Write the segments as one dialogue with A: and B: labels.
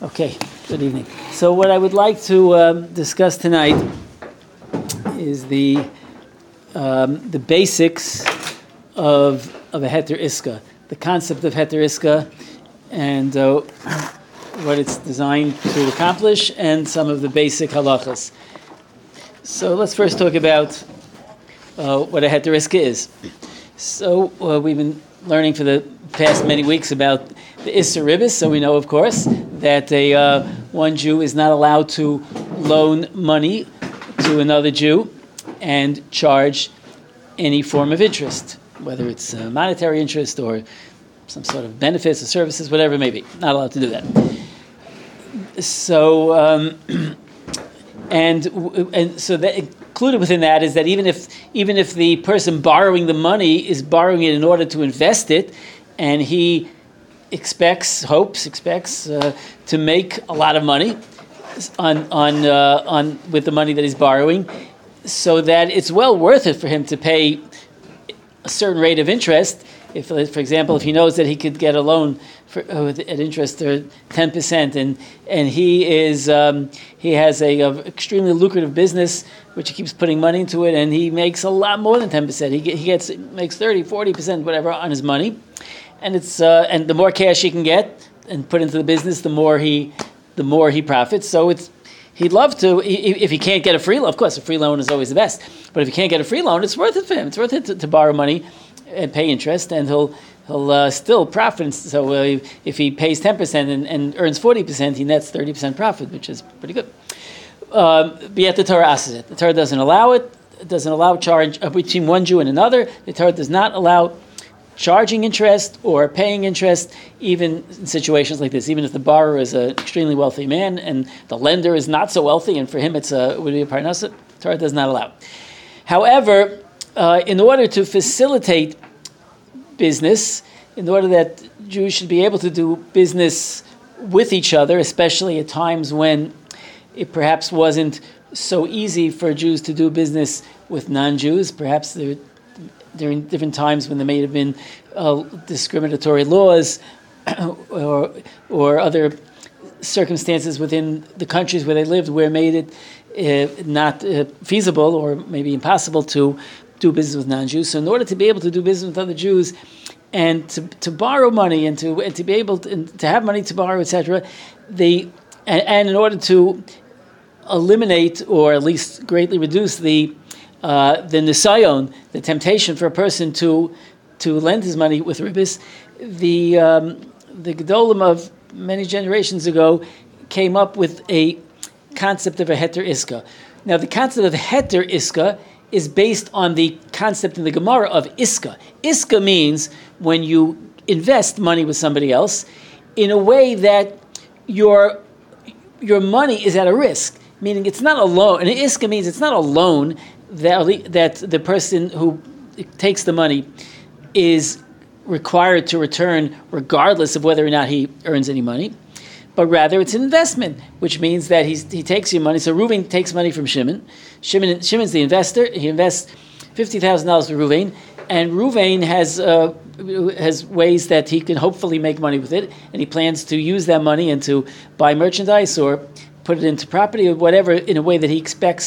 A: Okay, good evening. So what I would like to discuss tonight is the basics of a heter iska, the concept of heter iska, and what it's designed to accomplish, and some of the basic halachas. So let's first talk about what a heter iska is. So we've been learning for the past many weeks about the Issur Ribis, so we know, of course, that one Jew is not allowed to loan money to another Jew and charge any form of interest, whether it's monetary interest or some sort of benefits or services, whatever it may be. Not allowed to do that. So, and so that included within that is that even if the person borrowing the money is borrowing it in order to invest it, and he expects to make a lot of money on with the money that he's borrowing, so that it's well worth it for him to pay a certain rate of interest. If, for example, if he knows that he could get a loan at interest or 10%, and he has a extremely lucrative business which he keeps putting money into it, and he makes a lot more than 10%. He makes 30, 40%, whatever, on his money, and it's and the more cash he can get and put into the business, the more he profits. So he'd love to, if he can't get a free loan. Of course, a free loan is always the best, but if he can't get a free loan, it's worth it for him. It's worth it to borrow money and pay interest, and he'll still profit. So if he pays 10% and earns 40%, he nets 30% profit, which is pretty good. But yet the Torah asks it. The Torah doesn't allow it. It doesn't allow charge between one Jew and another. The Torah does not allow charging interest or paying interest, even in situations like this. Even if the borrower is an extremely wealthy man and the lender is not so wealthy, and for him it would be a parnasa, the Torah does not allow. However, in order to facilitate business, in order that Jews should be able to do business with each other, especially at times when it perhaps wasn't so easy for Jews to do business with non-Jews, perhaps during different times when there may have been discriminatory laws or other circumstances within the countries where they lived where made it not feasible or maybe impossible to do business with non-Jews. So in order to be able to do business with other Jews and to borrow money and to be able to have money to borrow, etc., and in order to eliminate or at least greatly reduce the nisayon, the temptation for a person to lend his money with ribis, the Gedolim of many generations ago came up with a concept of a heter iska. Now, the concept of heter iska is based on the concept in the Gemara of iska. Iska means when you invest money with somebody else in a way that your money is at a risk, meaning it's not a loan. And iska means it's not a loan that the person who takes the money is required to return regardless of whether or not he earns any money, but rather it's an investment, which means that he takes your money. So Reuven takes money from Shimon. Shimon's the investor. He invests $50,000 for Reuven, and Reuven has ways that he can hopefully make money with it, and he plans to use that money and to buy merchandise or put it into property or whatever in a way that he expects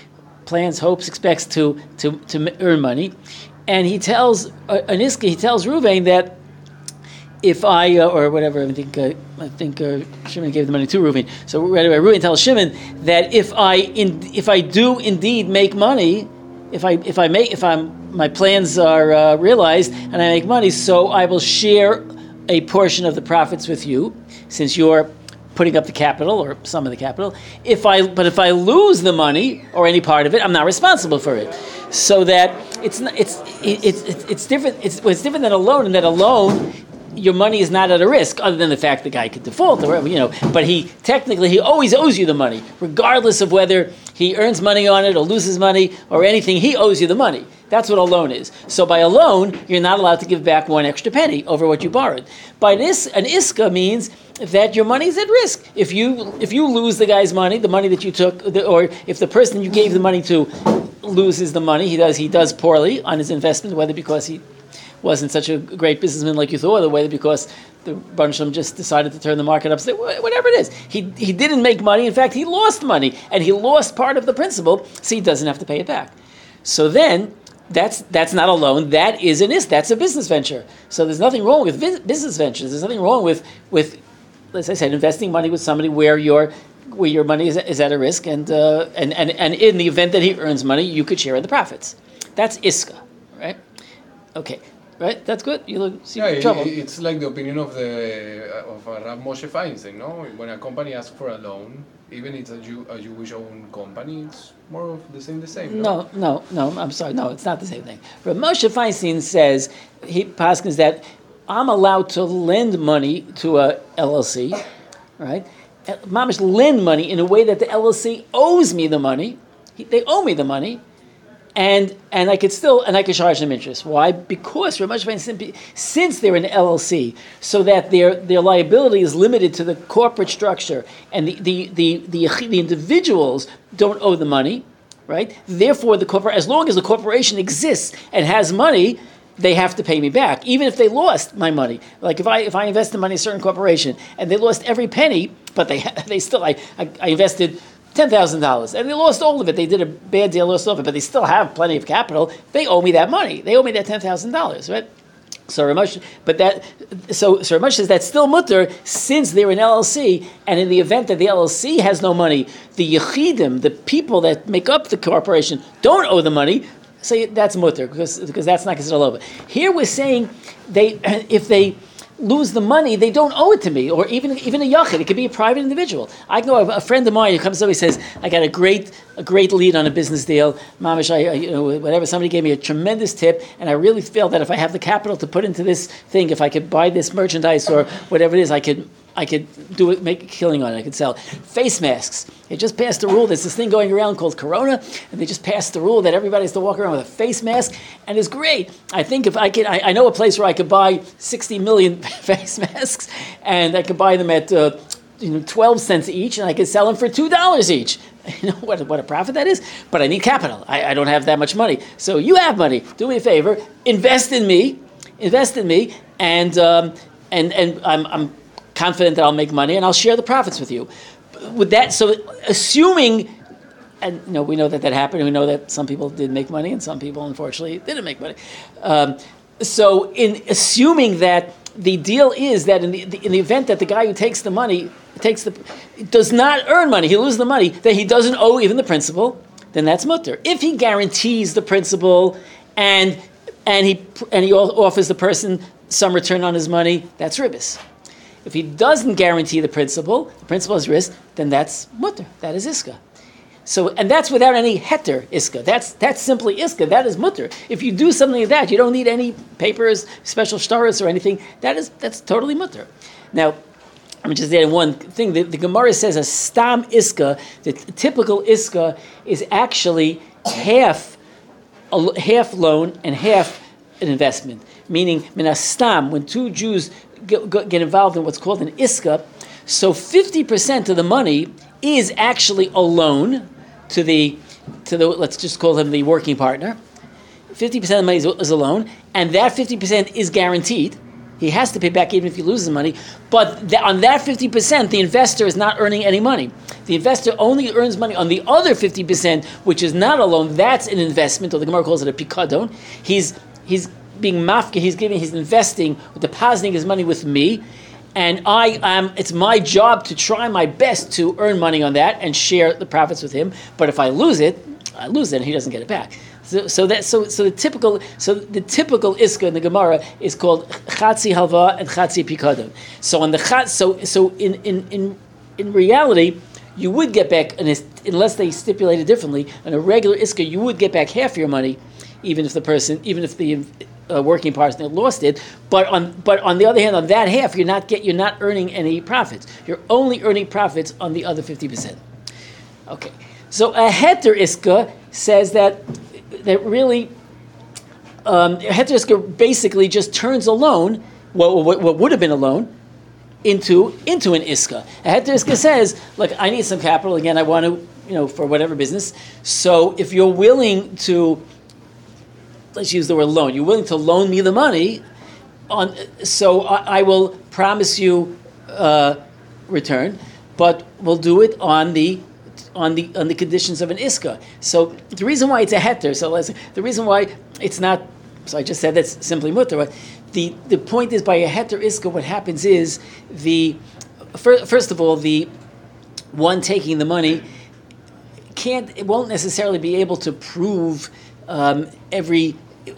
A: to earn money. And he tells Reuven that if I or whatever, I think Shimon gave the money to Reuven. So Reuven tells Shimon that if I do indeed make money, if my plans are realized and I make money, so I will share a portion of the profits with you, since you're putting up the capital or some of the capital. If I lose the money or any part of it, I'm not responsible for it. So that it's different. It's different than a loan, in that a loan, your money is not at a risk, other than the fact the guy could default or whatever, But he always owes you the money, regardless of whether he earns money on it or loses money or anything. He owes you the money. That's what a loan is. So by a loan, you're not allowed to give back one extra penny over what you borrowed. By this, an iska means that your money is at risk. If you lose the guy's money, the money that you took, or if the person you gave the money to loses the money, he does poorly on his investment, whether because he wasn't such a great businessman like you thought, or whether because the bunch of them just decided to turn the market upside, whatever it is. He didn't make money. In fact, he lost money, and he lost part of the principal, so he doesn't have to pay it back. So then, that's not a loan. That's a business venture. So there's nothing wrong with business ventures. There's nothing wrong with, as I said, investing money with somebody where your money is at a risk, and in the event that he earns money, you could share in the profits. That's iska, right? Okay. Right, that's good. You see trouble.
B: It's like the opinion of Rav Moshe Feinstein, no? When a company asks for a loan, even if it's a Jewish-owned company, it's more of the same.
A: No, I'm sorry. No, it's not the same thing. Rav Moshe Feinstein says, he paskins that I'm allowed to lend money to a LLC, right? Mamish lend money in a way that the LLC owes me the money. They owe me the money. And I could charge them interest. Why? Because since they're an LLC, so that their liability is limited to the corporate structure, and the individuals don't owe the money, right? Therefore, as long as the corporation exists and has money, they have to pay me back, even if they lost my money. Like if I invested money in a certain corporation and they lost every penny, but they still I invested $10,000, and they lost all of it. They did a bad deal, lost all of it, but they still have plenty of capital. They owe me that money. They owe me that $10,000, right? So Ramesh says that's still mutter since they're an LLC, and in the event that the LLC has no money, the yechidim, the people that make up the corporation, don't owe the money. So that's mutter because that's not considered a loba. Here we're saying if they lose the money, they don't owe it to me, or even a yachid. It could be a private individual. I know a friend of mine who comes to me and says, "I got a great lead on a business deal. Mamish, whatever. Somebody gave me a tremendous tip, and I really feel that if I have the capital to put into this thing, if I could buy this merchandise or whatever it is, I could do it, make a killing on it. I could sell face masks. They just passed a rule. There's this thing going around called Corona, and they just passed the rule that everybody has to walk around with a face mask, and it's great. I think if I know a place where I could buy 60 million face masks, and I could buy them at 12 cents each, and I could sell them for $2 each. You know what a profit that is? But I need capital. I don't have that much money. So you have money. Do me a favor. Invest in me, and I'm confident that I'll make money and I'll share the profits with you. With that, so assuming, and we know that happened. We know that some people did make money and some people, unfortunately, didn't make money. So in assuming that the deal is that in the event that the guy who takes the money does not earn money, he loses the money, that he doesn't owe even the principal, then that's mutter. If he guarantees the principal and he offers the person some return on his money, that's ribis. If he doesn't guarantee the principal has risk, then that's mutter. That is iska. So, and that's without any heter iska. That's simply iska. That is mutter. If you do something like that, you don't need any papers, special shtaris or anything. That's totally mutter. Now, I'm just adding one thing. The Gemara says a stam iska. The typical iska is actually half loan and half an investment. Meaning, minastam, when two Jews get involved in what's called an iska, so 50% of the money is actually a loan to the let's just call him the working partner. 50% of the money is a loan, and that 50% is guaranteed. He has to pay back even if he loses money. But on that 50%, the investor is not earning any money. The investor only earns money on the other 50%, which is not a loan. That's an investment, or the Gemara calls it a pikadon. He's being mafka, he's investing, depositing his money with me, and it's my job to try my best to earn money on that and share the profits with him. But if I lose it, and he doesn't get it back. So the typical iska in the Gemara is called chatzi halva and chatzi pikadon. So on the in reality, you would get back, unless they stipulated differently, on a regular iska, you would get back half your money, even if the working partner lost it. But on the other hand, on that half, you're not earning any profits. You're only earning profits on the other 50%. Okay, so a heter iska says that really heter iska basically just turns a loan, what would have been a loan, into an iska. A heter iska says, look, I need some capital again. I want to, for whatever business. So if you're willing to, let's use the word loan, you're willing to loan me the money, I will promise you return, but we'll do it on the conditions of an iska. So the reason why it's a heter, the reason why it's not, so I just said that's simply mutter. But the point is, by a heter iska, what happens is first of all, the one taking the money won't necessarily be able to prove every,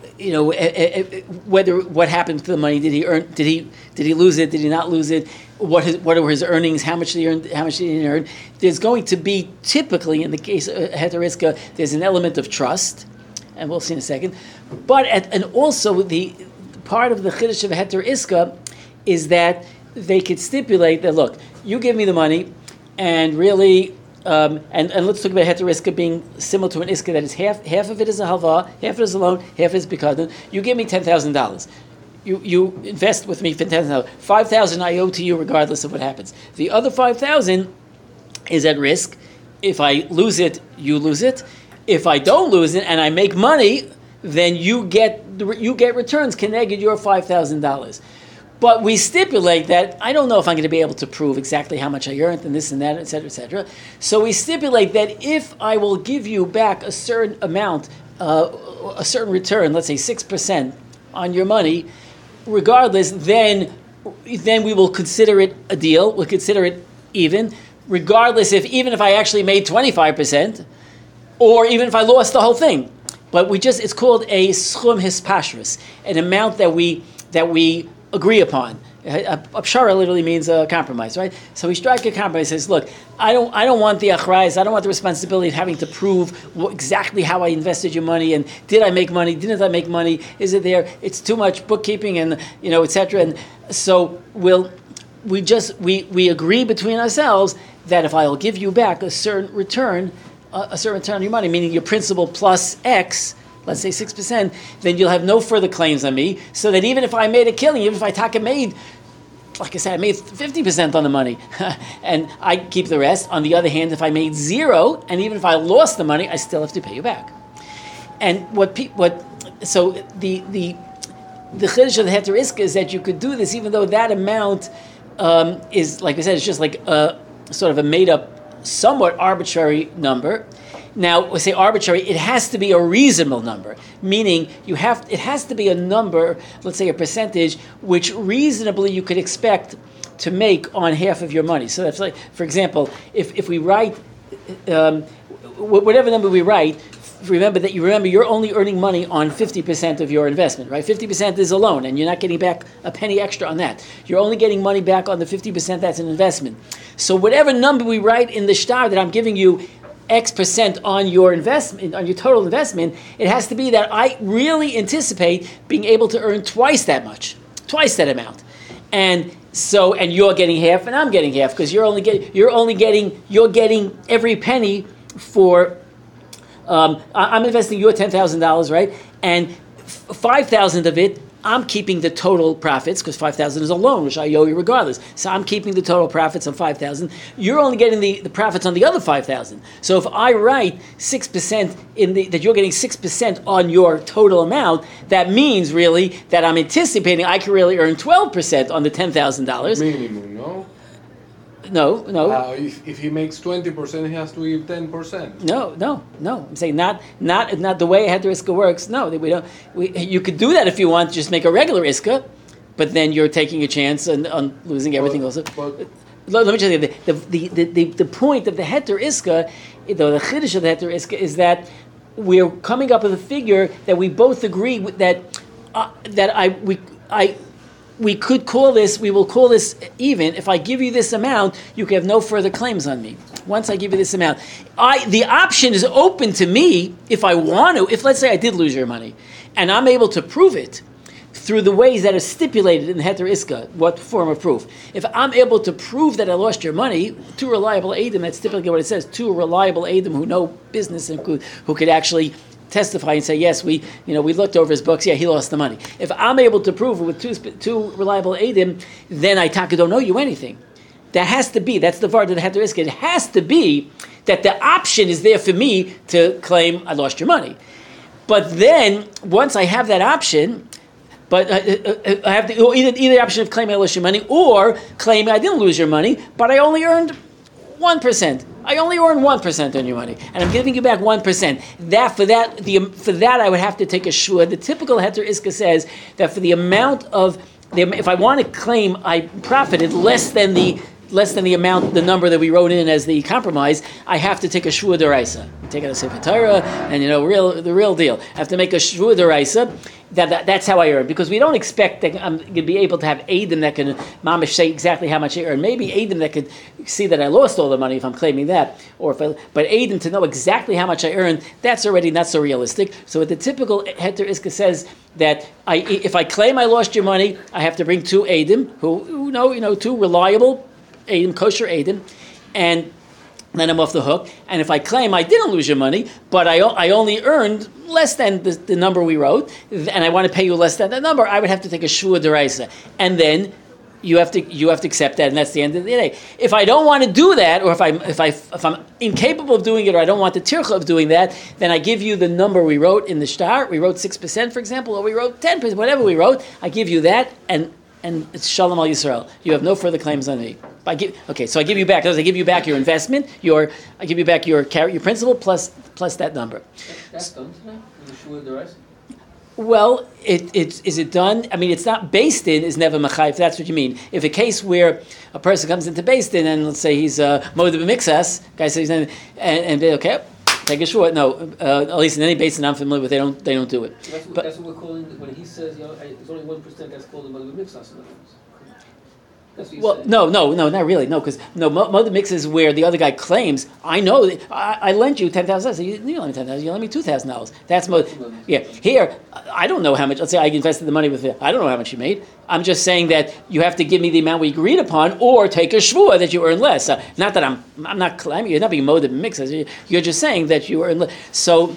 A: whether what happened to the money. Did he lose it? Did he not lose it? What were his earnings? How much did he earn? How much did he earn? There's going to be, typically in the case of heter iska, there's an element of trust, and we'll see in a second. But and also the part of the chiddush of heter iska is that they could stipulate that, look, you give me the money, and really, and let's talk about heter iska being similar to an iska that is half of it is a halva, half of it is a loan, half is bikadon. You give me $10,000. You invest with me for $10,000. $5,000 I owe to you regardless of what happens. The other $5,000 is at risk. If I lose it, you lose it. If I don't lose it and I make money, then you get returns connected your $5,000. But we stipulate that I don't know if I'm going to be able to prove exactly how much I earned and this and that, et cetera, et cetera. So we stipulate that if I will give you back a certain amount, a certain return, let's say 6% on your money, regardless, then we will consider it a deal. We'll consider it even, regardless even if I actually made 25%, or even if I lost the whole thing. But it's called a schum hispashris, an amount that we agree upon. A pshara literally means a compromise, right? So we strike a compromise. Says, look, I don't want the achrayas. I don't want the responsibility of having to prove exactly how I invested your money and did I make money? Didn't I make money? Is it there? It's too much bookkeeping and etc. And so we agree between ourselves that if I'll give you back a certain return on your money, meaning your principal plus X, let's say 6%, then you'll have no further claims on me, so that even if I made a killing, even if I made, like I said, I made 50% on the money, and I keep the rest. On the other hand, if I made 0, and even if I lost the money, I still have to pay you back. And so the chiddush of the heter iska is that you could do this, even though that amount is, like I said, it's just like a sort of a made-up, somewhat arbitrary number. Now, we say arbitrary, it has to be a reasonable number, meaning it has to be a number, let's say a percentage, which reasonably you could expect to make on half of your money. So that's like, for example, if we write, whatever number we write, remember you're only earning money on 50% of your investment, right? 50% is a loan, and you're not getting back a penny extra on that. You're only getting money back on the 50% that's an investment. So whatever number we write in the shtar that I'm giving you X% on your investment, on your total investment, it has to be that I really anticipate being able to earn twice that amount. And you're getting half and I'm getting half, because you're getting every penny for I'm investing your $10,000, right? And 5,000 of it, I'm keeping the total profits, because 5,000 is a loan, which I owe you regardless. So I'm keeping the total profits on 5,000. You're only getting the profits on the other 5,000. So if I write 6% that you're getting 6% on your total amount, that means really that I'm anticipating I can really earn 12% on the $10,000.
B: Minimum, no?
A: No.
B: If he makes 20%, he has to give 10%.
A: No. I'm saying not the way heter iska works. No, we don't. You could do that if you want. Just make a regular iska, but then you're taking a chance on losing everything also. Let me tell you, the point of the heter iska, the chiddush of the heter iska, is that we're coming up with a figure that we both agree with, we will call this even. If I give you this amount, you can have no further claims on me. Once I give you this amount, the option is open to me if I want to. If, let's say, I did lose your money, and I'm able to prove it through the ways that are stipulated in the heter iska, what form of proof? If I'm able to prove that I lost your money, two reliable eidim, that's typically what it says, two reliable eidim who know business and who could actually testify and say, yes, we looked over his books, yeah, he lost the money. If I'm able to prove it with two reliable eidim, then I don't owe you anything. That has to be, that's the vart of the heter iska. It has to be that the option is there for me to claim I lost your money. But then, once I have that option, But I have to either option of claiming I lost your money or claiming I didn't lose your money, but I only earned 1%. I only earn 1% on your money, and I'm giving you back 1%. For that I would have to take a shua. The typical heter iska says that for the amount of if I want to claim I profited less than the amount, the number that we wrote in as the compromise, I have to take a shua deraisa. Take it a sefer Torah, and the real deal. I have to make a shua deraisa. That's how I earn, because we don't expect that I'm going to be able to have Eidim that can mamish say exactly how much I earn. Maybe Eidim that could see that I lost all the money if I'm claiming that, but Eidim to know exactly how much I earn, that's already not so realistic. So what the typical heter iska says that if I claim I lost your money, I have to bring 2 Eidim who know 2 reliable Eidim, kosher Eidim, and then I'm off the hook. And if I claim I didn't lose your money, but I only earned less than the number we wrote, and I want to pay you less than that number, I would have to take a shua deraisa, and then you have to accept that, and that's the end of the day. If I don't want to do that, or if I'm incapable of doing it, or I don't want the tircha of doing that, then I give you the number we wrote in the shtar. We wrote 6%, for example, or we wrote 10%, whatever we wrote. I give you that, and it's Shalom al Yisrael. You have no further claims on me. So I give you back. I give you back your investment. I give you back your principal plus that number.
C: That's done tonight. The shua deraisa.
A: Well, is it done? I mean, it's not based in is never machai. If that's what you mean. If a case where a person comes into based in and let's say he's modeh b'mixas, guy says and they okay. Take a short. No, at least in any basin I'm familiar with, they don't do it.
C: That's what we're calling when he says it's only 1%. That's called the modeh b'mixas.
A: Well, no, not really. No, because modeh mix is where the other guy claims, I know that I lent you $10,000. You lent me $10,000. You lent me $2,000. That's modeh. Yeah. Here, I don't know how much. Let's say I invested the money with it. I don't know how much you made. I'm just saying that you have to give me the amount we agreed upon, or take a shvua that you earn less. Not that I'm not claiming. You're not being modeh mixes. You're just saying that you earn less. So,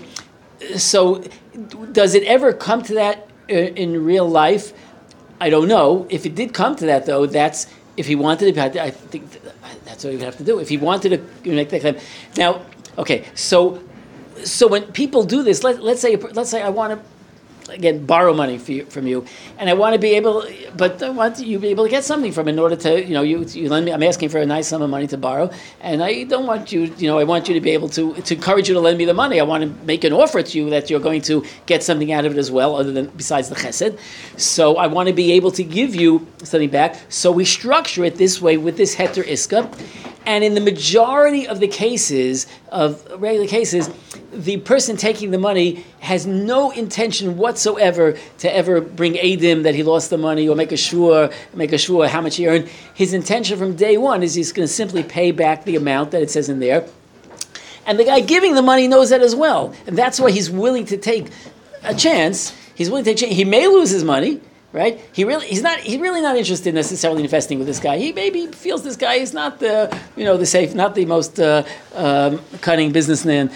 A: does it ever come to that in real life? I don't know. If it did come to that, though, that's if he wanted to. I think that's what he would have to do. If he wanted to make that claim. Now, okay. So when people do this, let's say I want to again borrow money from you, and I want to be able, but I want you to be able to get something from it in order to you lend me. I'm asking for a nice sum of money to borrow, and I don't want you. I want you to be able to encourage you to lend me the money. I want to make an offer to you that you're going to get something out of it as well, other than besides the chesed. So I want to be able to give you something back. So we structure it this way with this heter iska, and in the majority of the cases, of regular cases, the person taking the money has no intention whatsoever to ever bring Eidim that he lost the money or make a shua how much he earned. His intention from day one is he's going to simply pay back the amount that it says in there. And the guy giving the money knows that as well. And that's why he's willing to take a chance. He's willing to take a chance. He may lose his money, right? He's really not interested necessarily in investing with this guy. He maybe feels this guy is not the safe, not the most cunning businessman,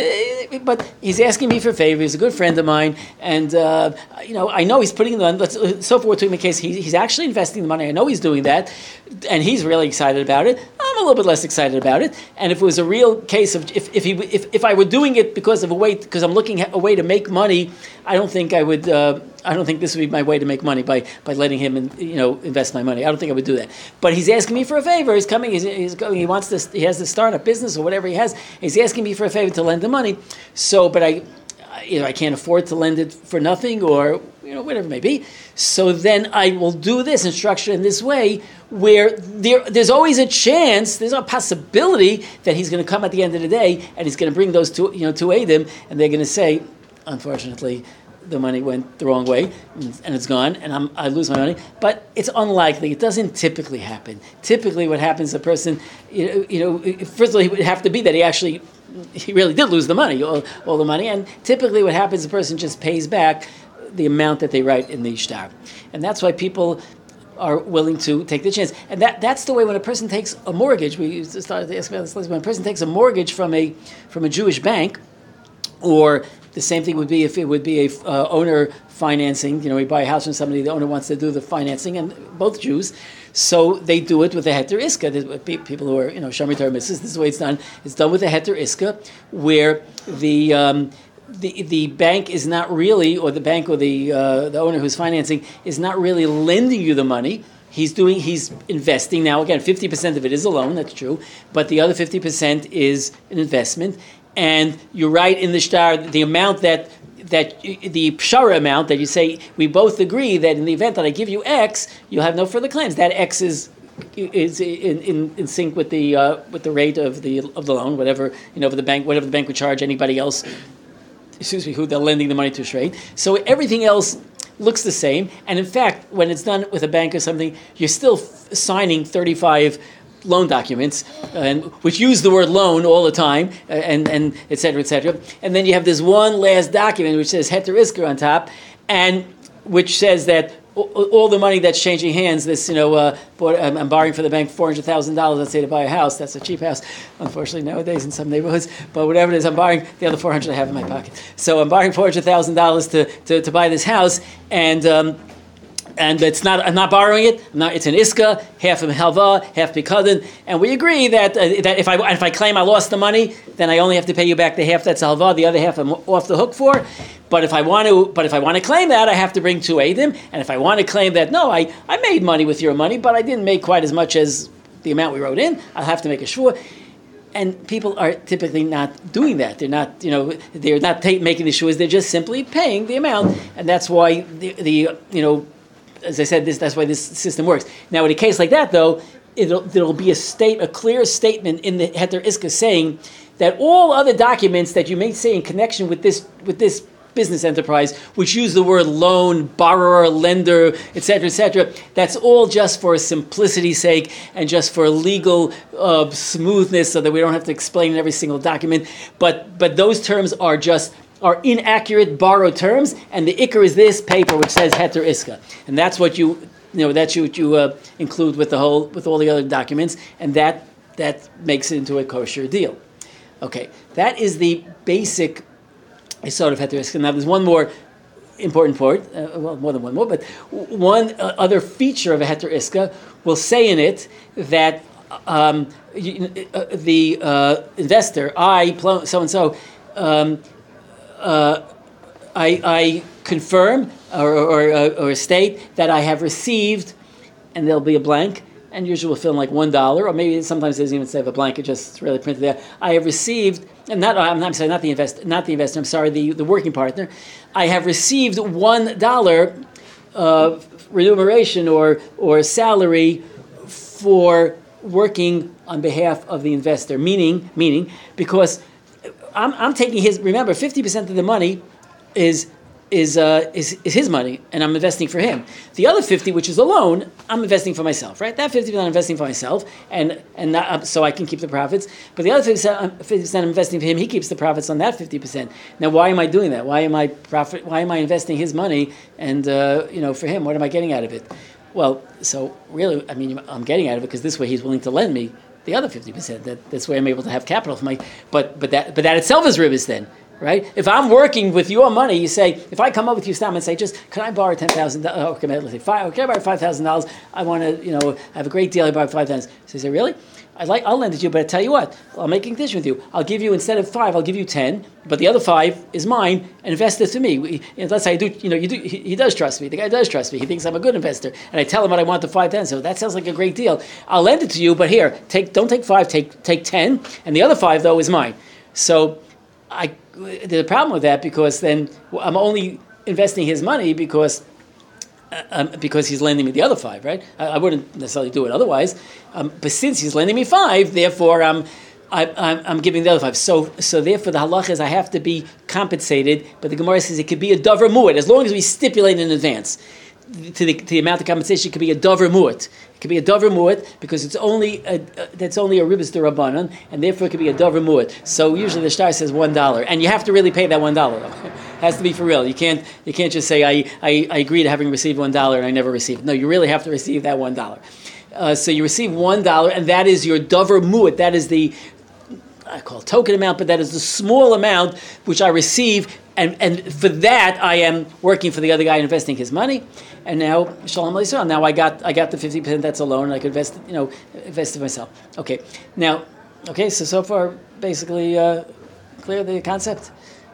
A: but he's asking me for a favor. He's a good friend of mine, and I know he's putting on. So far, we're taking the case. He's actually investing the money. I know he's doing that, and he's really excited about it. I'm a little bit less excited about it. And if it was a real case of if I were doing it because I'm looking at a way to make money, I don't think I would. I don't think this would be my way to make money by letting him invest my money. I don't think I would do that. But he's asking me for a favor. He's coming. He's going. He wants this. He has to start a business or whatever he has. He's asking me for a favor to lend the money. So, but I can't afford to lend it for nothing or whatever it may be. So then I will do this and structure it in this way where there's always a chance, there's a possibility that he's going to come at the end of the day and he's going to bring those two Eidim and they're going to say, unfortunately, the money went the wrong way and it's gone and I lose my money. But it's unlikely. It doesn't typically happen. Typically what happens, the person, first of all, it would have to be that he really did lose the money, all the money. And typically what happens, the person just pays back the amount that they write in the shtar. And that's why people are willing to take the chance. And that's the way when a person takes a mortgage, we started to ask about this, when a person takes a mortgage from a Jewish bank, or the same thing would be if it would be a owner financing. We buy a house from somebody, the owner wants to do the financing, and both Jews, so they do it with a heter iska. People who are Shomer Torah Mitzvahs, this is the way it's done. It's done with a heter iska, where the the bank is not really, or the bank or the owner who's financing is not really lending you the money. He's investing. Now again, 50% of it is a loan, that's true, but the other 50% is an investment. And you're right in the shtar, the amount that the pshara amount that you say, we both agree that in the event that I give you X, you'll have no further claims. That X is in sync with the rate of the loan, whatever the bank would charge anybody else. Who they're lending the money to straight. So everything else looks the same. And in fact, when it's done with a bank or something, you're still signing 35 loan documents, which use the word loan all the time, and et cetera, et cetera. And then you have this one last document which says heter isker on top, and which says that all the money that's changing hands, I'm borrowing for the bank $400,000, let's say, to buy a house. That's a cheap house, unfortunately, nowadays in some neighborhoods. But whatever it is, I'm borrowing the other $400 I have in my pocket. So I'm borrowing $400,000 to buy this house, and it's not. I'm not borrowing it. It's an iska, half of halva, half pikadon, and we agree that if I claim I lost the money, then I only have to pay you back the half that's halva. The other half I'm off the hook for. But if I want to claim that, I have to bring two eidim. And if I want to claim that no, I made money with your money, but I didn't make quite as much as the amount we wrote in, I'll have to make a shvur. And people are typically not doing that. They're not, making the shvuas. They're just simply paying the amount, and that's why as I said, that's why this system works. Now, in a case like that, though, there'll be a clear statement in the heter iska saying that all other documents that you may say in connection with this business enterprise, which use the word loan, borrower, lender, etc., that's all just for simplicity's sake and just for legal smoothness, so that we don't have to explain every single document. But those terms are inaccurate borrowed terms, and the ikar is this paper which says heter iska, and that's what you include with all the other documents, and that makes it into a kosher deal. Okay, that is the basic sort of heter iska. Now there's one more important part, more than one more, but one other feature of a heter iska will say in it that the investor, so and so. I confirm or state that I have received, and there'll be a blank, and usually we'll fill in like $1, or maybe sometimes there's even instead of a blank, it just really printed there. I have received, and not the investor. I'm sorry, the working partner. I have received $1 remuneration or salary for working on behalf of the investor. Meaning because I'm taking his. Remember, 50% of the money is his money, and I'm investing for him. The other 50, which is a loan, I'm investing for myself. Right? That 50% I'm investing for myself, and so I can keep the profits. But the other 50% I'm investing for him. He keeps the profits on that 50%. Now, why am I doing that? Why am I investing his money? And for him, what am I getting out of it? Well, so really, I'm getting out of it because this way he's willing to lend me the other 50%. That's where I'm able to have capital for my. But that itself is ribbis then, right? If I'm working with your money, you say, if I come up with you, Stam, and say, just can I borrow $10,000? Let's say can I borrow $5,000? I want to, have a great deal. I borrow $5,000. So you say, really? I'll lend it to you, but I tell you what, I'll make a condition with you. I'll give you, instead of 5, I'll give you 10, but the other 5 is mine, and invest it to me. Unless I do, he does trust me. The guy does trust me. He thinks I'm a good investor, and I tell him what I want the 5, 10. So that sounds like a great deal. I'll lend it to you, but here, don't take 5, take 10, and the other 5 though is mine. So there's a problem with that because then I'm only investing his money because he's lending me the other 5, right? I wouldn't necessarily do it otherwise, but since he's lending me 5, therefore I'm giving the other 5. So therefore the halach is I have to be compensated. But the Gemara says it could be a davar mu'at as long as we stipulate in advance to the amount of compensation. It could be a davar mu'at. It could be a davar mu'at because that's only a ribbis d'Rabbanan, and therefore it could be a davar mu'at. So usually the shtar says $1, and you have to really pay that $1. It has to be for real. You can't just say I agree to having received $1 and I never received it. No, you really have to receive that $1. So you receive $1, and that is your davar mu'at. That is the I call it token amount, but that is the small amount which I receive, and for that I am working for the other guy and investing his money. And now, Shalom Aleichem, now I got the 50% that's a loan, and I could invest it myself. Okay, now, so far basically clear the concept.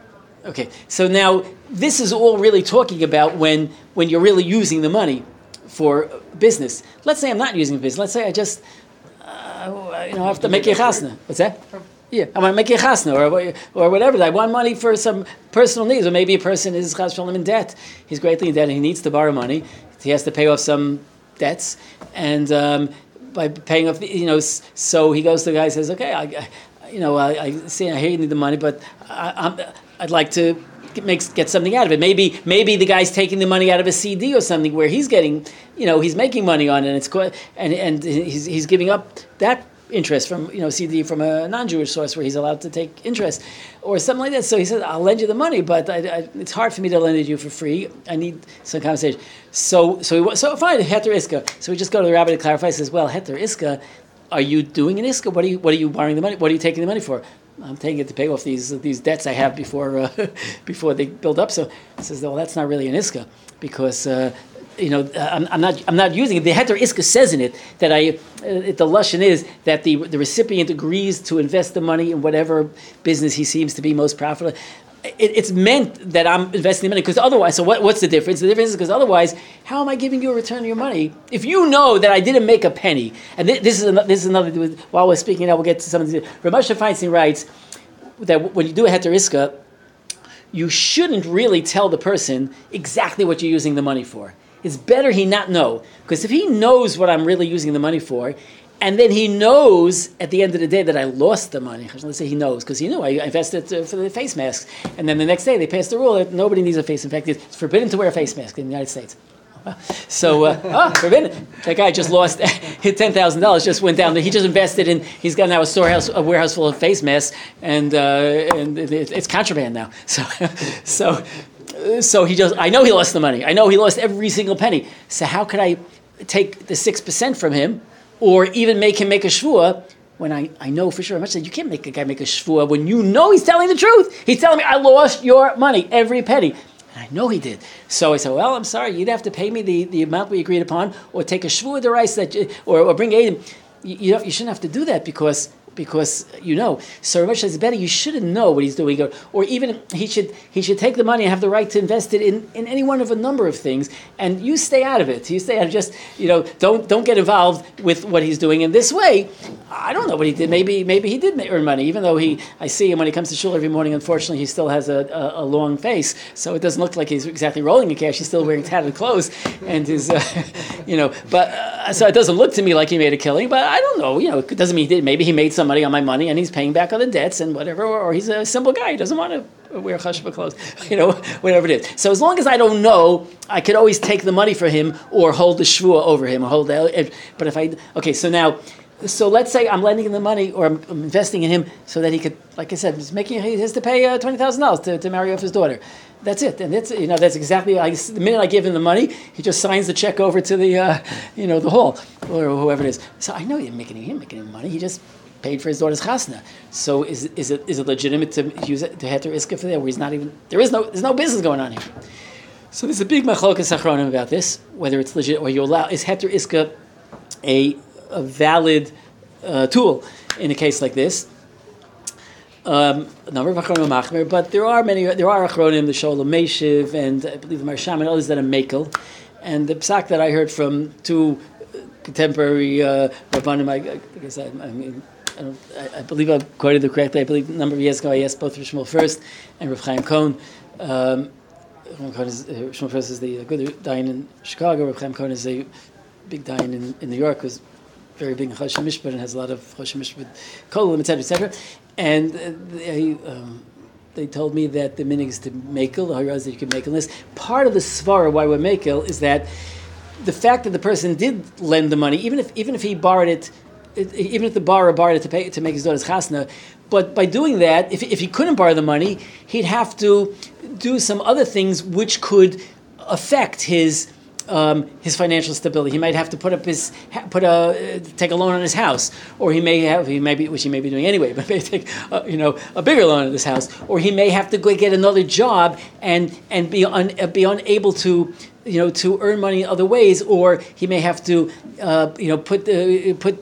A: Okay, so now this is all really talking about when you're really using the money for business. Let's say I'm not using business. Let's say I just, I have to make a chasna. What's that? Yeah, I want to make a chasna or whatever. I want money for some personal needs, or maybe a person is chas v'shalom in debt. He's greatly in debt and he needs to borrow money. He has to pay off some debts, and by paying off, so he goes to the guy and says, "Okay, I see, I hear you need the money, but I'd like to get something out of it. Maybe the guy's taking the money out of a CD or something where he's getting, he's making money on it, and it's and he's giving up that interest from CD from a non-Jewish source where he's allowed to take interest or something like that. So he says, I'll lend you the money, but it's hard for me to lend it you for free. I need some compensation. So fine, heter iska. So we just go to the rabbi to clarify. He says, well, heter iska, are you doing an iska? What are you borrowing the money? What are you taking the money for? I'm taking it to pay off these debts I have before they build up. So he says, well, that's not really an iska because I'm not using it. The heter iska says in it that the lashon is that the recipient agrees to invest the money in whatever business he seems to be most profitable. It's meant that I'm investing the money because otherwise. So what's the difference? The difference is because otherwise, how am I giving you a return on your money if you know that I didn't make a penny? And this is another. While we're speaking now, we'll get to some of these. Rav Moshe Feinstein writes that when you do a heter iska, you shouldn't really tell the person exactly what you're using the money for. It's better he not know, because if he knows what I'm really using the money for, and then he knows at the end of the day that I lost the money. Let's say he knows, because he knew I invested for the face masks, and then the next day they passed the rule that nobody needs a face. In fact, it's forbidden to wear a face mask in the United States. So, forbidden. That guy just lost $10,000. Just went down. He just invested in. He's got now a warehouse full of face masks, and it's contraband now. So he just. I know he lost the money. I know he lost every single penny. So how could I take the 6% from him, or even make him make a shvua when I know for sure? I said you can't make a guy make a shvua when you know he's telling the truth. He's telling me I lost your money, every penny. I know he did. So I said, well, I'm sorry, you'd have to pay me the amount we agreed upon, or take a shvua the rice or bring aid. You shouldn't have to do that because So Rav Moshe says, better you shouldn't know what he's doing, or even he should take the money and have the right to invest it in any one of a number of things, and you stay out of it. You stay out of just don't get involved with what he's doing. In this way, I don't know what he did. Maybe he did earn money, even though I see him when he comes to shul every morning. Unfortunately, he still has a long face, so it doesn't look like he's exactly rolling in cash. He's still wearing tattered clothes, and his so it doesn't look to me like he made a killing. But I don't know. It doesn't mean he did. Maybe he made some money on my money and he's paying back on the debts and whatever, or he's a simple guy. He doesn't want to wear chashva clothes, whatever it is. So as long as I don't know, I could always take the money for him or hold the shvua over him, or but if so let's say I'm lending him the money or I'm investing in him so that he could, like I said, he has to pay $20,000 to marry off his daughter. That's it, and that's exactly. The minute I give him the money, he just signs the check over to the the hall or whoever it is. So I know he didn't make any money. He just paid for his daughter's chasna. So is it legitimate to use it to heter iska for that? Where he's not even there's no business going on here. So there's a big machlokas achronim about this, whether it's legit or you allow. Is heter iska a valid tool in a case like this? A number of achronim machmer, but there are achronim, the Sholem Meshiv, and I believe the Marsham and others that are mekel. And the psak that I heard from two contemporary rabbanim, I believe I quoted them correctly. I believe a number of years ago I asked both Rav Shmuel First and Rav Chaim Cohn. Rav Shmuel First is the good dayan in Chicago. Rav Chaim Cohn is a big dayan in New York, who's very big in Choshen Mishpat and has a lot of Choshen Mishpat kolim, etc., etc. And they told me that the minig is to mekel, the haraz that you can mekel this. Part of the svara why we're mekel is that the fact that the person did lend the money, even if he borrowed it, even if the borrower borrowed it to make his daughter's chasna, but by doing that, if he couldn't borrow the money, he'd have to do some other things which could affect his financial stability. He might have to take a loan on his house, or he may be, which he may be doing anyway, but may take a bigger loan on his house, or he may have to go get another job and be unable to earn money in other ways, or he may have to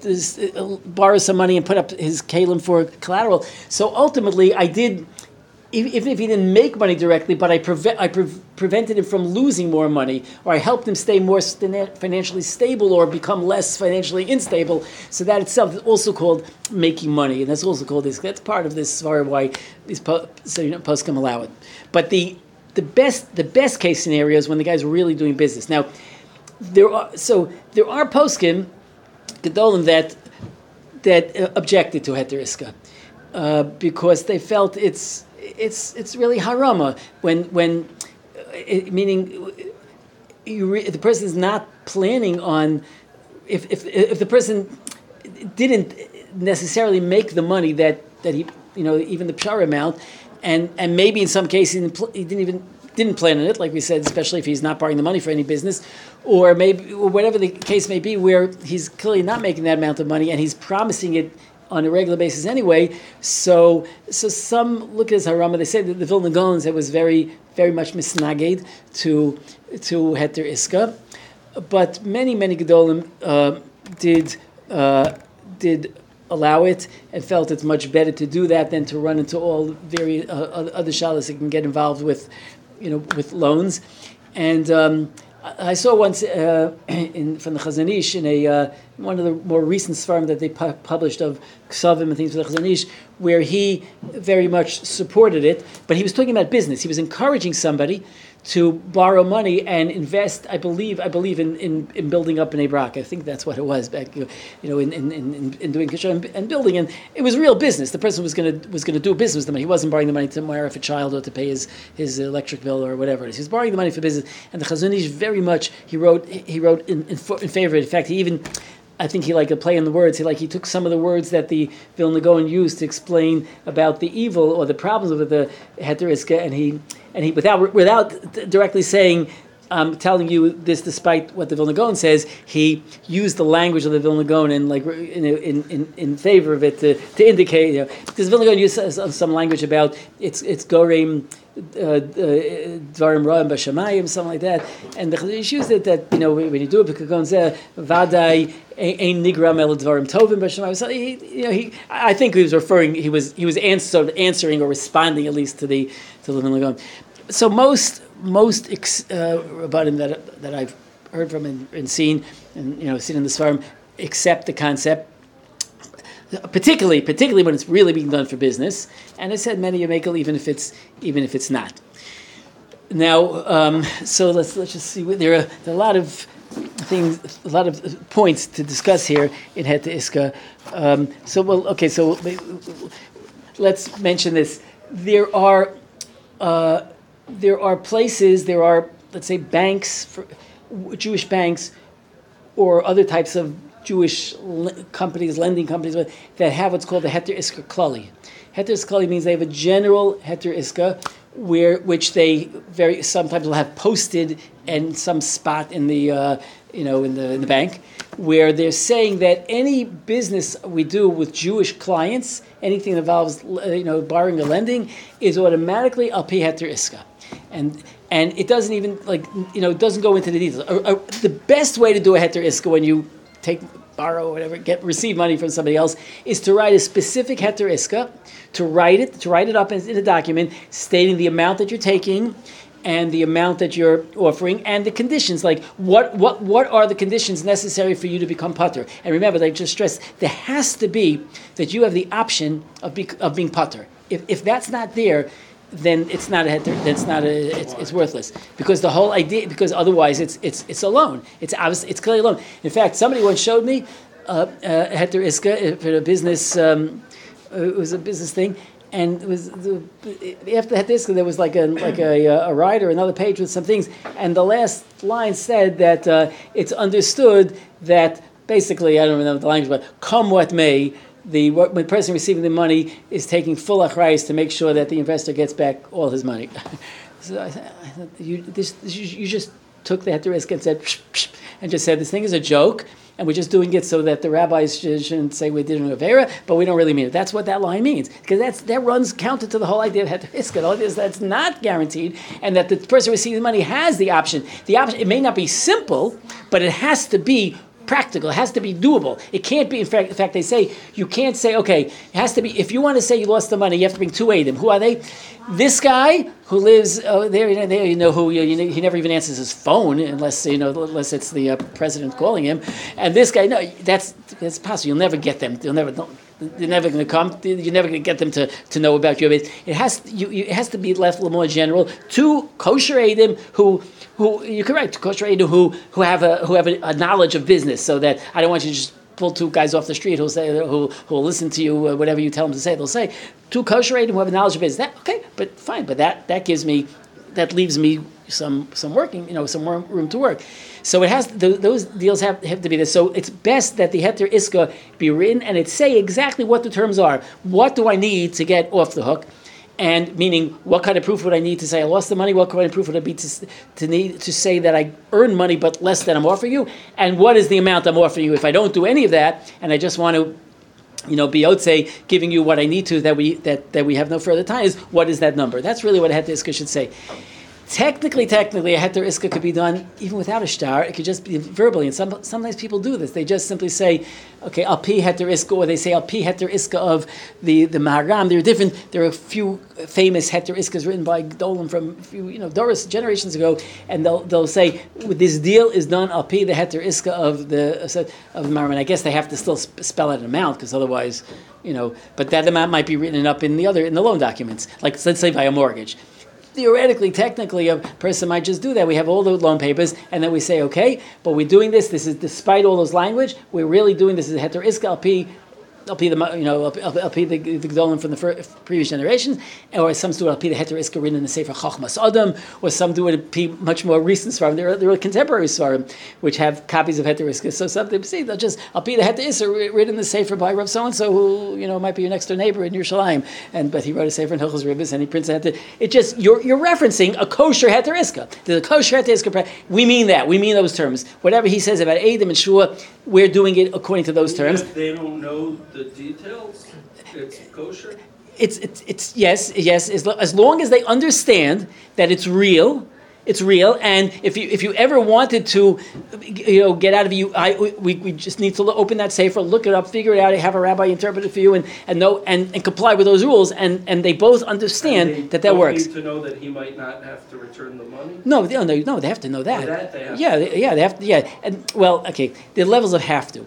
A: borrow some money and put up his kalim for collateral. So ultimately, I did even if he didn't make money directly, but I prevented him from losing more money, or I helped him stay more financially stable or become less financially unstable. So that itself is also called making money, and that's also called this. That's part of this svara why these poskim allow it. But the best case scenario is when the guy's really doing business. Now, there are poskim gedolim that objected to heter iska because they felt it's really harama when meaning the person is not planning on if the person didn't necessarily make the money that he even the pshara amount and maybe in some cases he didn't plan on it, like we said, especially if he's not borrowing the money for any business, or whatever the case may be, where he's clearly not making that amount of money and he's promising it on a regular basis anyway. So some look at this harama. They say that the Vilna Gaon said was very, very much misnaged to heter iska, but many gedolim did allow it and felt it's much better to do that than to run into all very other shalas that can get involved with loans. And I saw once from the Chazon Ish in one of the more recent svarim that they published of Ksavim and things for the Chazon Ish, where he very much supported it, but he was talking about business. He was encouraging somebody to borrow money and invest. I believe in building up an Ebrak. I think that's what it was back, in doing Kisha and building. And it was real business. The person was going to do business with the money. He wasn't borrowing the money to marry off a child or to pay his electric bill or whatever it is. He was borrowing the money for business. And the Chazon Ish very much he wrote in favor of it. In fact, he even, I think he liked a play on the words. He took some of the words that the Vilna Gaon used to explain about the evil or the problems with the heter iska, and he without directly saying, telling you this, despite what the Vilna Gaon says, he used the language of the Vilna Gaon and in favor of it to indicate. Because Vilna Gaon used some language about it's gorim dvarim ra'im b'shamayim, something like that, and the Chazon used it that when you do it because zeh vaday ein nigram el dvarim tovim b'shamayim. So I think he was referring, he was answering or responding at least to the Vilna Gaon. So most Rabbanim that I've heard from and seen, and seen in the Svarim, accept the concept, particularly when it's really being done for business. And I said many Yamekel, even if it's not. Now, so let's just see. There are a lot of things, a lot of points to discuss here in heter iska. So let's mention this. There are places, let's say banks, Jewish banks, or other types of Jewish companies, lending companies, that have what's called the heter iska klali. Heter iska klali means they have a general heter iska, which they sometimes will have posted in some spot in the in the bank, where they're saying that any business we do with Jewish clients, anything that involves borrowing or lending, is automatically al pi heter iska. And it doesn't even it doesn't go into the details. The best way to do a heter iska when you borrow or whatever, receive money from somebody else, is to write a specific heter iska, to write it up in a document stating the amount that you're taking and the amount that you're offering and the conditions, like what are the conditions necessary for you to become pater. And remember, I just stressed, there has to be that you have the option of being pater. If that's not there, then it's not a heter. It's worthless, because the whole idea. Because otherwise, it's a loan. It's obvious. It's clearly a loan. In fact, somebody once showed me heter iska for a business. It was a business thing, and it was after heter iska there was like a writer, another page with some things, and the last line said that it's understood that basically, I don't remember the language, but come what may. The person receiving the money is taking full achrayus to make sure that the investor gets back all his money. So I thought, you just took the heter iska and said, psh, psh, and just said, this thing is a joke, and we're just doing it so that the rabbis shouldn't say we did an avera, but we don't really mean it. That's what that line means, because that runs counter to the whole idea of heter iska. The whole idea is that's not guaranteed, and that the person receiving the money has the option. The option, it may not be simple, but it has to be practical. It has to be doable. It can't be, in fact, they say, you can't say, okay, it has to be, if you want to say you lost the money, you have to bring two Eidim. Who are they? This guy who lives there, he never even answers his phone unless it's the president calling him. And this guy, no, that's possible. You'll never get them. They're never going to come. You're never going to get them to know about you. It has to be left a little more general. Two kosher Eidim who you're correct, kosher Eidim who have a knowledge of business, so that I don't want you to just pull two guys off the street who'll listen to you, whatever you tell them to say, they'll say. Two kosher Eidim who have a knowledge of business. Okay, but fine. But that leaves me some working, some more room to work. So it has those deals have to be there. So it's best that the heter iska be written and it say exactly what the terms are. What do I need to get off the hook? And meaning, what kind of proof would I need to say I lost the money? What kind of proof would it be to need to say that I earned money but less than I'm offering you? And what is the amount I'm offering you? If I don't do any of that, and I just want to, biyotze, giving you what I need to, that we have no further time, is what is that number? That's really what a heter iska should say. Technically, a heter iska could be done even without a shtar. It could just be verbally, and sometimes people do this. They just simply say, okay, al pi heter iska, or they say al pi heter iska of the Maharam. There are a few famous heter iskas written by Gdolim from a few, Doris generations ago, and they'll say this deal is done al pi the heter iska of the Maharam. And I guess they have to still spell out an amount, because otherwise, but that amount might be written up in the loan documents, like let's say by a mortgage. Theoretically, technically, a person might just do that. We have all the loan papers, and then we say, okay, but we're doing this. This is despite all those language. We're really doing this as a heter iska al pi the Gdolim from the previous generations, or some do it al pi the heter iska written in the Sefer Chachmas Adam, or some do it al pi much more recent svarim. There are contemporary svarim which have copies of heter iska. So some people say they'll just al pi the heter iska written in the Sefer by Rav so and so, who might be your next door neighbor in Yerushalayim, but he wrote a Sefer in Hilchos Ribbis and he prints a heter. It just you're referencing a kosher heter iska. The kosher heter iska. We mean that. We mean those terms. Whatever he says about Eidim and Shua, we're doing it according to those terms.
C: If they don't know the details, it's kosher?
A: It's yes, as long as they understand that it's real, and if you ever wanted to, get out of you, we just need to open that sefer, look it up, figure it out, have a rabbi interpret it for you, and know and comply with those rules, and they both understand that works.
C: Need to know that he might not have to return the money.
A: No, they have to know that.
C: They have
A: they have to. Yeah, and the levels of have to.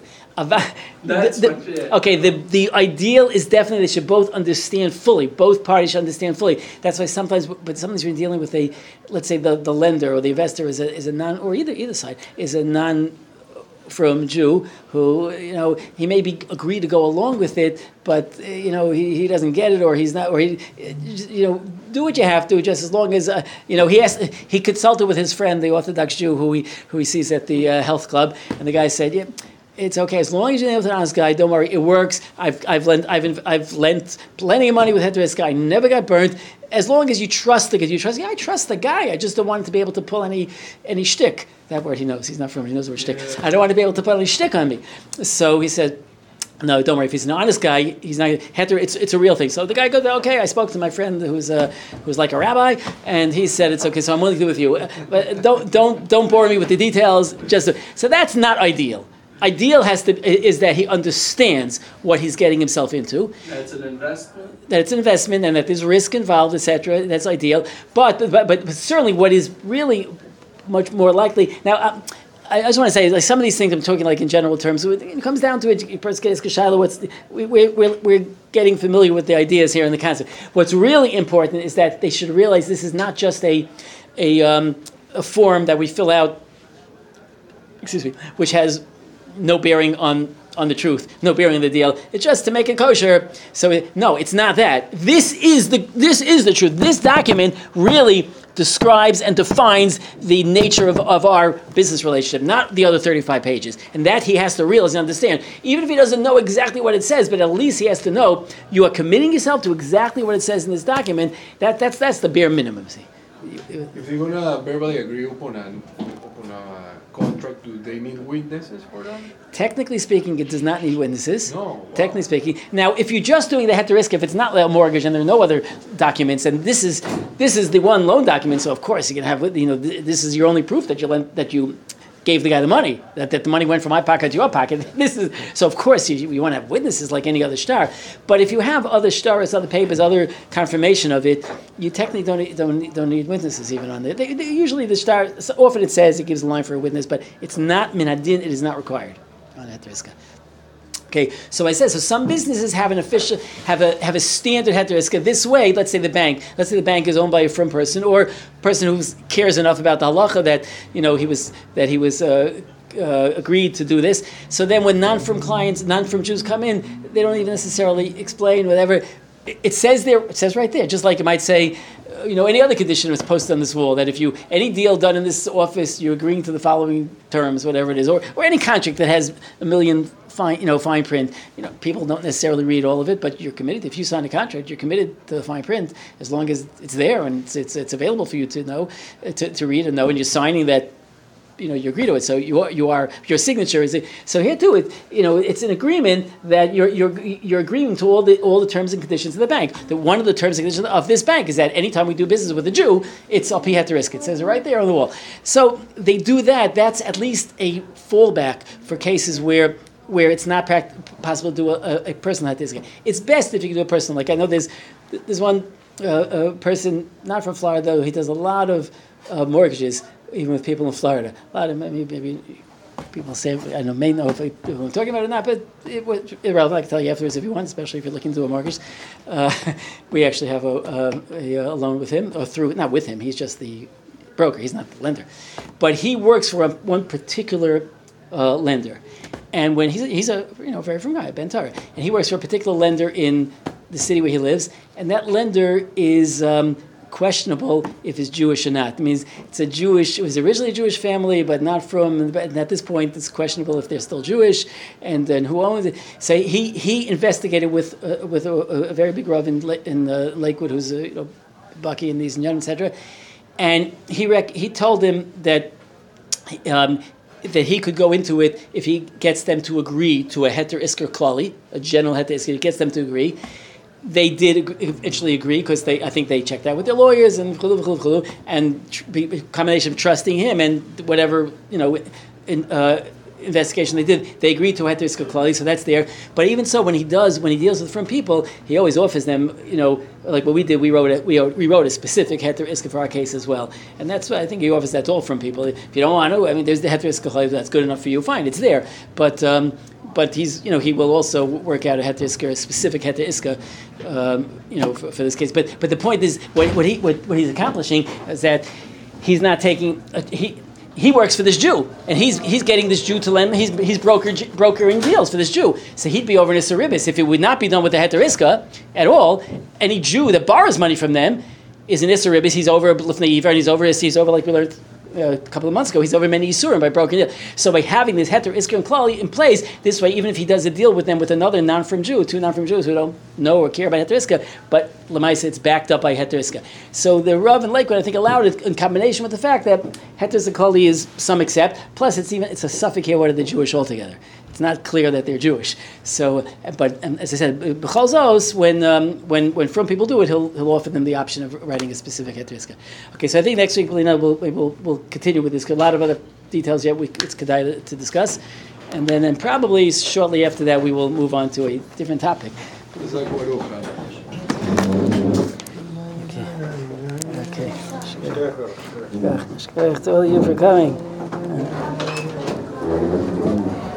A: The ideal is definitely they should both understand fully. Both parties should understand fully. That's why sometimes you're dealing with let's say the lender or the investor is a non, or either side is a non-from Jew who he may agree to go along with it, but he doesn't get it, or he's not, or he do what you have to, just as long as he consulted with his friend, the Orthodox Jew who he sees at the health club, and the guy said, yeah, it's okay as long as you're able to an honest guy. Don't worry, it works. I've lent plenty of money with heter iska. I never got burnt. As long as you trust the guy, I trust the guy. I just don't want him to be able to pull any shtick. That word he knows. He's not from. He knows the word shtick. I don't want to be able to pull any shtick on me. So he said, no, don't worry. If he's an honest guy, he's not heter. It's a real thing. So the guy goes, okay. I spoke to my friend who's like a rabbi, and he said it's okay. So I'm willing to do it with you, but don't bore me with the details. So that's not ideal. Ideal is that he understands what he's getting himself into.
C: That's an investment.
A: That it's an investment, and that there's risk involved, etc. That's ideal. But certainly, what is really much more likely now. I just want to say, like some of these things I'm talking like in general terms. It comes down to it. We're getting familiar with the ideas here and the concept. What's really important is that they should realize this is not just a form that we fill out. Which has no bearing on the truth, no bearing on the deal. It's just to make it kosher. So no, it's not that. This is the truth. This document really describes and defines the nature of our business relationship, not the other 35 pages. And that he has to realize and understand. Even if he doesn't know exactly what it says, but at least he has to know you are committing yourself to exactly what it says in this document. That's the bare minimum. See.
B: If they're gonna verbally agree upon a contract, do they need witnesses for that?
A: Technically speaking, it does not need witnesses.
B: No. Wow.
A: Technically speaking. Now, if you're just doing the heter iska, if it's not a mortgage and there are no other documents, and this is the one loan document, so of course you can have, this is your only proof that you gave the guy the money, that the money went from my pocket to your pocket. So of course you want to have witnesses like any other shtar. But if you have other shtaris, other papers, other confirmation of it, you technically don't need witnesses even on it. Usually the shtar, often it says it gives a line for a witness, but it's not min hadin, it is not required on heter iska. Okay, so I said, so some businesses have an official, have a standard heter iska this way. Let's say the bank is owned by a frum person, or a person who cares enough about the halacha that he was agreed to do this. So then when non-frum clients, non-frum Jews come in, they don't even necessarily explain whatever. It says there, it says right there, just like it might say, any other condition was posted on this wall, that if any deal done in this office, you're agreeing to the following terms, whatever it is, or any contract that has a million fine print. People don't necessarily read all of it, but you're committed. If you sign a contract, you're committed to the fine print as long as it's there and it's available for you to know, to read and know, and you're signing that. You agree to it, so your signature is it. So here too, it's an agreement that you're agreeing to all the terms and conditions of the bank. That one of the terms and conditions of this bank is that anytime we do business with a Jew, it's al pi heter iska. It says it right there on the wall. So they do that. That's at least a fallback for cases where it's not possible to do a personal heter iska. It's best if you can do a personal. Like I know there's one person not from Florida though. He does a lot of mortgages. Even with people in Florida, a lot of maybe people say may know if I'm talking about it or not, but it was irrelevant. I can tell you afterwards if you want, especially if you're looking to do a mortgage. We actually have a loan with him, or not with him. He's just the broker. He's not the lender, but he works for one particular lender, and when he's a very from guy, Ben Torah, and he works for a particular lender in the city where he lives, and that lender is. Questionable if it's Jewish or not. It means it was originally a Jewish family, but not from, and at this point it's questionable if they're still Jewish, and then who owns it. So he investigated with a very big rav in Lakewood, who's Bucky and these and etc. And he told him that he could go into it if he gets them to agree to a heter isker klali, a general heter isker. He gets them to agree. They did eventually agree because I think they checked out with their lawyers and a combination of trusting him and whatever investigation they did, they agreed to a heter isker klali, so that's there. But even so, when he deals with frum people, he always offers them, like what we did. We wrote a specific heter isker for our case as well, and that's why I think he offers that to all frum people. If you don't want to, there's the heter isker klali that's good enough for you. Fine, it's there, but he's, he will also work out a heter isker, a specific heter isker, for this case. But the point is, what he's accomplishing is that he's not taking he works for this Jew, and he's getting this Jew to lend. He's brokering deals for this Jew. So he'd be over in Isseribis if it would not be done with the heter iska at all. Any Jew that borrows money from them is in Isseribis. He's over Lifnei Iver, and he's over like we learned a couple of months ago. He's over many Yisurim by broken deal. So by having this heter iska and klali in place, this way, even if he does a deal with them with another non-frum Jew, two non-frum Jews who don't know or care about heter iska, but Lamaisa, it's backed up by heter iska. So the Rav in Lakewood, I think, allowed it in combination with the fact that heter iska klali is some accept. Plus, it's a suffix here. What are the Jewish altogether? It's not clear that they're Jewish. So, but as I said, b'chol zos, when frum people do it, he'll offer them the option of writing a specific heter iska. Okay, so I think next week, we'll continue with this. A lot of other details yet it's kedai to discuss, and then probably shortly after that we will move on to a different topic. Okay. Thank all of you for coming.